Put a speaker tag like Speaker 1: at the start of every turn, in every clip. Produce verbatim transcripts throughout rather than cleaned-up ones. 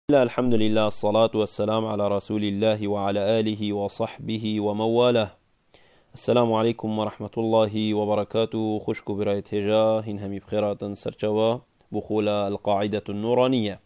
Speaker 1: الحمد لله، الصلاة والسلام على رسول الله وعلى آله وصحبه ومواله. السلام عليكم ورحمة الله وبركاته. خشك براية هجا هن همي بخيرات سرچوا بخول القاعدة النورانية.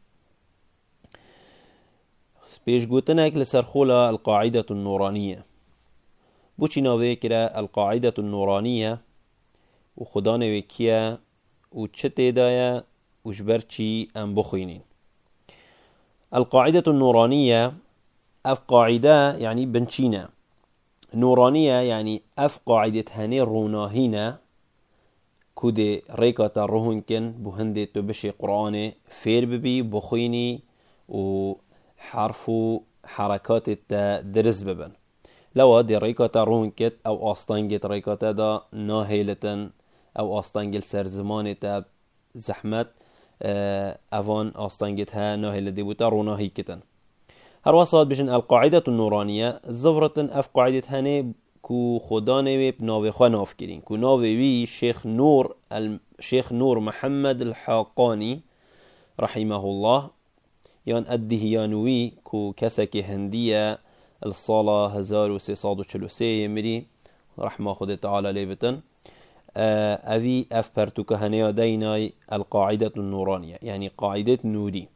Speaker 1: بيش قوتناك لسرخول القاعدة النورانية. بوچي ناوه كرا القاعدة النورانية وخدانه وكيا وچته دايا وجبرچي ام بخينين. القاعدة النورانية اف قاعدة يعني بنشينا، نورانية يعني اف قاعدة هني روناهينا كود ريكاتا روهنكن بهندي تبشي قرآن فير ببي بخيني وحرفو حركات التدرس ببن. لو دي ريكاتا روهنكت او آستانجت ريكاتا دا ناهيلتن او آستانجل سرزمان تا زحمت اوان آستانجت ها ناهيل دي بوتا روناهي كتن. هر وصاد بجن القاعدة النورانية زفرتن اف قاعدة هني كو خدانه بناوي خوا ناف كرين كو ناوي وي شيخ نور الشيخ نور محمد الحاقاني رحمه الله، يان الدهيانوي كو كسك هندية الصالة هزار وسيصاد وشلوسي يمري رحمه خد تعالى ليبتن. أذي أف برتوك هنيا ديناي القاعدة النورانية يعني قاعدة نوري.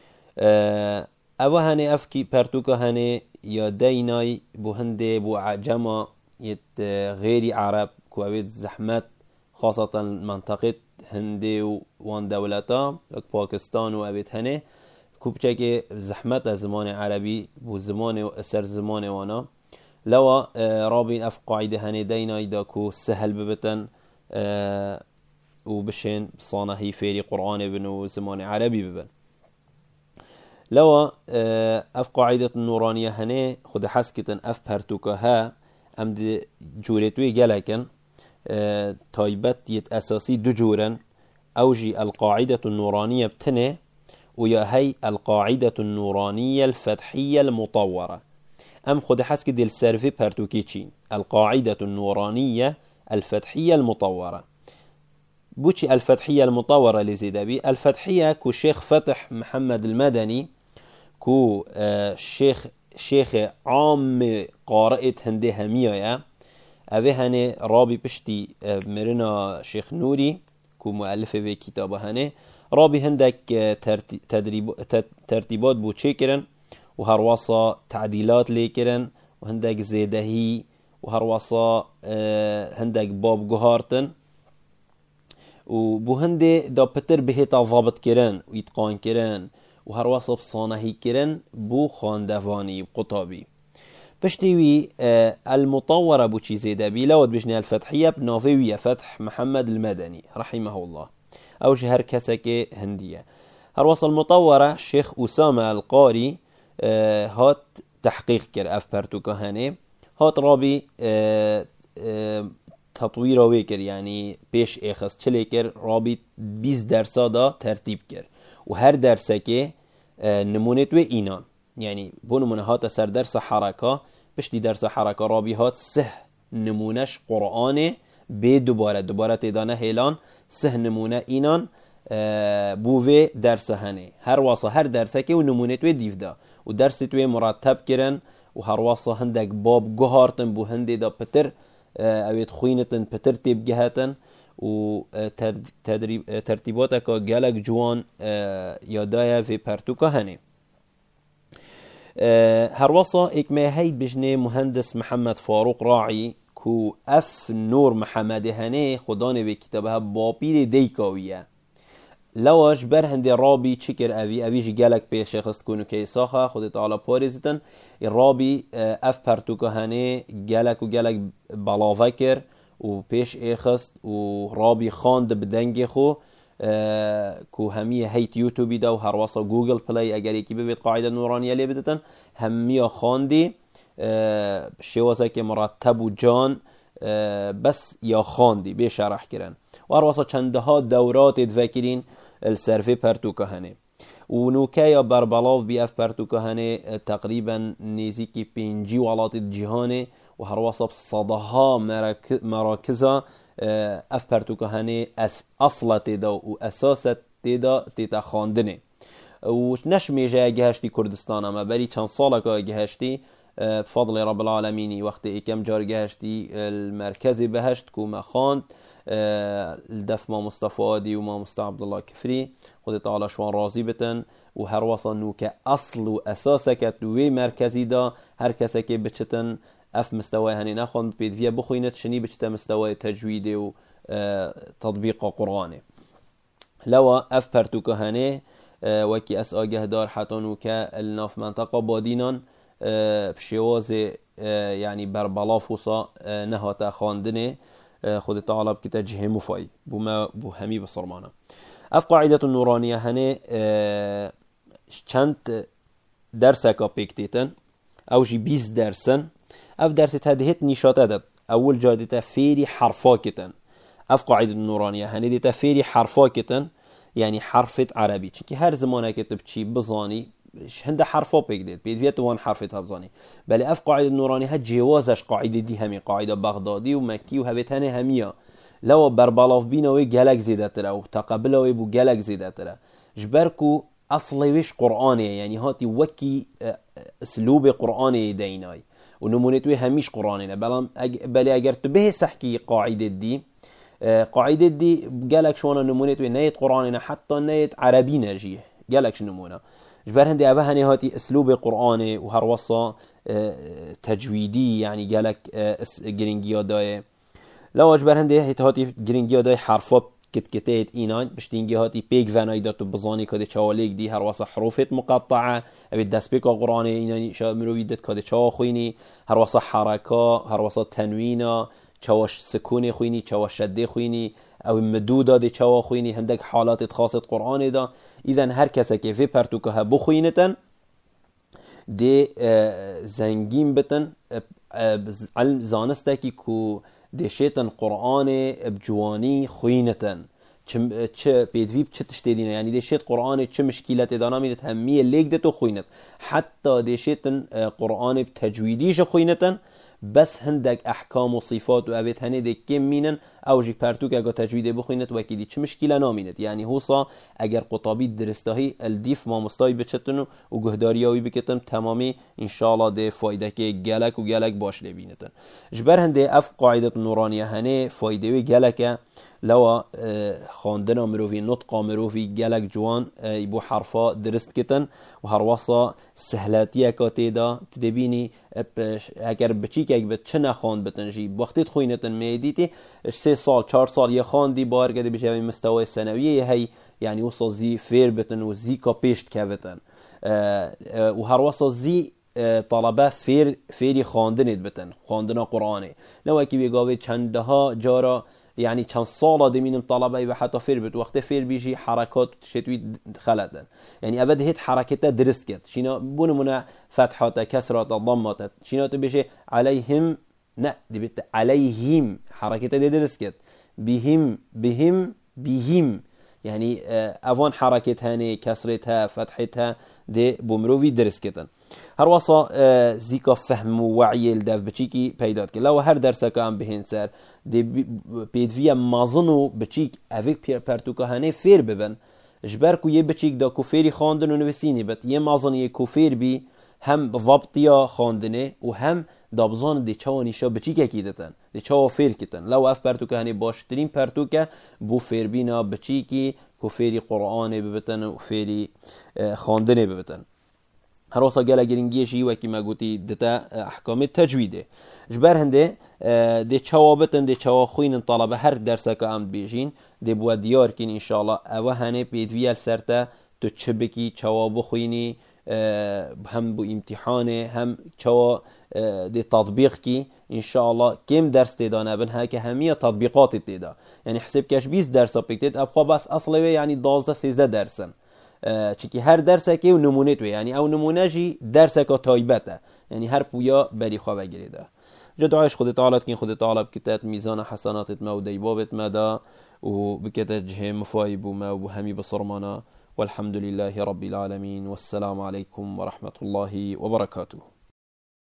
Speaker 1: أوه هني أفكي برتوك هني يا ديناي بهندي بو عجمة يت غيري عرب كوابيت زحمت خاصة منطقة هندي وان دولتا باكستان وابيت هني كوبچه زحمت زمان عربي بو زمان سر زمان وانا لو رابين اف قاعده هني ديناي داكو سهل ببتن أه وبشين صانهي فيري قرآن بنو زمان عربي ببن. لو أه اف قاعدة النورانية هني خد حسكتن اف برتوكا ها امد جوريتوي جالكن أه تايبت يت اساسي دو جورن اوجي القاعدة النورانية بتنه ويا هي القاعدة النورانية الفتحية المطورة. ام خد حسك دي السيرفي برتوكيتشين القاعدة النورانية الفتحية المطورة. بوشي الفتحية المطورة لزيدابي الفتحية كو شيخ فتح محمد المدني كو آه شيخ شيخ عام قارئة هندي همية اوه هنه رابي بشتي آه مرنا شيخ نوري كو مؤلفه في كتابه هنه رابي هندك تدريب ترتيبات بو تشيكرن وهرواسا تعديلات ليكرن وهندك زيدهي وهرواسا هندك باب جهارتن وبو هندي دا بتر بهتا ضابط كرن ويتقان كرن وهرواسا بصانهي كرن بو خاندفاني قطابي بشتوي المطورة بو چي زيدا بي لود بجني الفتحية بنافوية فتح محمد المدني رحمه الله او جهر كسك هندية. هرواسا المطورة شيخ أسامة القاري هات تحقيق كر اف برتوكا هاني هات رابي اه اه تطويره ويكر يعني بيش اخص چلي كر رابي بيز درسا دا ترتيب كر وهر درسه كه اه نمونت و اينان يعني بو نمونه هات سر درس حركة بشتي درس حركة رابي هات سه نمونش قرآن بي دوباره دوباره تدانه هيلان سه نمونه اينان اه بوه درس هنه هر واسه هر درسه كه و نمونت و ديف دا و درس توی مرتب کرن و هر واسه هندک باب گهارتن بو هندی دا پتر اوید خوینتن پتر تیب گهتن و تدریب ترتیبات که گلک جوان یادای في پرتوکا هنه. هر واسه اکمه هید بجنه مهندس محمد فاروق راعی کو اف نور محمد هنه خدانه به کتابه باپیر دیکاویه لواش بر هندي رابي تشكر أبي أبي جالك بيشخص تكونوا كيساخا خدت على باريزتن الرابي أف برتوكا هني جالك وجالك بلافكر وبيش إخست ورابي خاند بدنجي خو كو همية هيت يوتيوب دا وهرواسا جوجل بلاي أجر يكي ببيت قاعدة نورانية لي بدتن همية خاندي شوازا كي مرتب وجان بس يا خاندي بيشرح كرن وهرواسا چندها دورات ادفاكرين السرفي برتوكا هني ونوكايا بربلاف بي اف برتوكا هني تقريبا نيزيكي بينجي ولات الجهاني وهرواسا بصدها مراكزة اف برتوكا هني اصلا تدا و اساسا تدا تتا خاندني و نشمی جای گهشتی کردستان اما بری چند ساله که گهشتی بفضل رب العالمين وقت كم جار جهشتي المركزي بهشت كوما خاند الدف ما مصطفى آدي وما مصطفى عبد الله كفري خد تعالى شوان راضي بتن و هر وصل نو كأصل و أساسك توي مركزي دا هر كسك بتشتن اف مستوى هني نخوند بيد فيها بخوينت شني بتشتا مستوى تجويد و تطبيق قرآني لو اف برتوكا هني وكي اس آگه دار حتى نو كالناف منطقة بادينان بشواز يعني بربلا فوسا نهاتا خاندنه خود تعالى بكتا جهه مفاي بما بو همي بصرمانه اف قاعدة النورانية هنه چند درسكا بيكتيتن او جي بيس درسن اف درس تهدهت نشاط ادب اول جادتا فيري حرفا كتن اف قاعدة النورانية هنه ديتا فيري حرفا كتن يعني حرفة عربي چونكي هر زمانه كتب چي بزاني هنده حرفا بيكديت بيدفيت وان حرفة هبزاني بل اف قاعدة النوراني ها جوازش قاعدة دي همي قاعدة بغدادي ومكي وهبتاني همية لو بربالاف بينوي جالك زيادة ترى وتقبلوي بو جالك زيادة ترى جبركو اصلي ويش قرآني يعني هاتي وكي اسلوب قرآني ديناي ونمونتوي هميش قرآني بل بل اگر تبه سحكي قاعدة دي قاعدة دي جالك شوانا نمونتوي نيت قرآني حتى نيت عربي نجيه جالك نمونه جبر هندي أبا هني هاتي أسلوب قرآني وهروصا تجويدي يعني جالك جرينجيا داي لو جبر هندي هاتي جرينجيا داي حرفات كت كتات إينان بشتينجي هاتي بيك فنايدات بزاني كده شواليك دي هروصا حروفات مقطعة أبي دست بيك قرآني إينان شا مرويدت كده شوا خويني هروصا حركة هروصا تنوينا شواش سكوني خويني شواش شدة خويني او مدودا دي چوا خويني هندك حالات خاصة قرآن دا اذن هر کسا که في پرتوکه ها بخوينتن دي زنگين بتن علم زانسته که کو دي شيطن قرآن بجواني خوينتن چه بيدويب چه تشتدينه يعني دي شيط قرآن چه مشكلات دانا مينت همية ليك دتو خوينت حتى دي شيطن قرآن بتجويديش خوينتن بس هندك احكام وصفات وابيت هني دي كم مينن او جي پرتوك اگه تجويد بخوينت وكيدي چه مشكله نامينت يعني هوصا اگر قطابي درستهي الديف ما مستاي بچتن و گهدارياوي بكتن تمامي ان شاء الله دي فايده كي گلك و گلك باش لبينتن جبر هندي اف قاعده النورانيه هني فايده وي گلك لو خواندنا مروفي نطق مروفي گلك جوان يبو حرفا درست كتن و هر وصا سهلاتيه كاتيدا تدبيني اگر بچيك اگه چه نخوان بتنجي وقتی خوينتن ميديتي سه سال چهار سال یه خواندی بار گده بشه این مستوى ثانویه هی یعنی وصل زی فیر بتن و زی کا پیشت کفتن و هر وصل زی طلبه فیر فیری خواندنید بتن خواندنا قرآنه لو اکی بیگاوی چندها جارا يعني كان صالة دمين طلبة وحتى فير بت وقت فير بيجي حركات شتوي خلتن يعني أبد هيت حركته درست كت شينا بونمنا فتحات كسرات ضمات شينا تبيجي عليهم نا دي بت عليهم حركته دي درست كت بهم بهم بهم يعني أفان حركتها هني كسرتها فتحتها دي بمروي درست كتن هر وصا زيكا فهم ووعي الدف بچيكي پیداد که لو هر درسه که هم بهین سر دی پیدوی مازنو بچيك اویک پرتوکا هنه فیر ببن جبر کو یه بچيك دا کوفیری خواندن و نویسینی بد یه مازن یه کوفیر بی هم ضبطیا خواندنه و هم دابزان دی چوانیشا بچيكا کیدتن دی چوا فیر کتن لو اف پرتوکا هنه باشترین پرتوکا بو فیر بینا بچيكي کوفیری قرآن ببتن و فیری خواندنه ببتن هر وصا جالا جرينجيشي وكي ما قلتي دتا احكام التجويد جبر هنده دي چوابتن دي چوا خوين طلبه هر درسه که ام بيجين دي بو ديار كين ان شاء الله او هنه بيدويل سرته تو چبكي چواب خويني هم بو امتحانه هم چوا دي تطبيق كي ان شاء الله كم درس تدانه بن هكا همية تطبيقات تدا يعني حسب كاش بيس درسه بكتت ابقى بس اصلي يعني دوازده سيزده درسن چونکی هر درسه که نمونه توی یعنی او نمونه جی درسه که تایبته یعنی هر پویا بری خواه بگیریده جا دعایش خود تعالی کن خود تعالی بکتت میزان حسناتت ما و دیبابت مدا و بکتت جه مفایب و ما و همی بصرمانا والحمد لله رب العالمين والسلام عليكم ورحمة الله وبركاته.